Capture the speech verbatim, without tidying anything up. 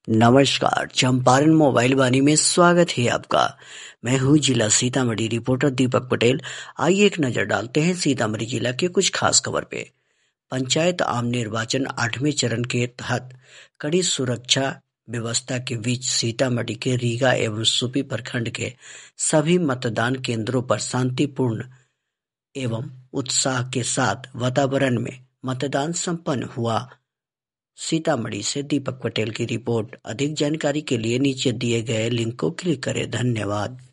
नमस्कार, चंपारण मोबाइल वाणी में स्वागत है आपका। मैं हूँ जिला सीतामढ़ी रिपोर्टर दीपक पटेल। आइए एक नजर डालते हैं सीतामढ़ी जिला के कुछ खास खबर पे। पंचायत आम निर्वाचन आठवें चरण के तहत कड़ी सुरक्षा व्यवस्था के बीच सीतामढ़ी के रीगा एवं सुपी प्रखंड के सभी मतदान केंद्रों पर शांतिपूर्ण एवं उत्साह के साथ वातावरण में मतदान संपन्न हुआ। सीतामढ़ी से दीपक पटेल की रिपोर्ट। अधिक जानकारी के लिए नीचे दिए गए लिंक को क्लिक करें। धन्यवाद।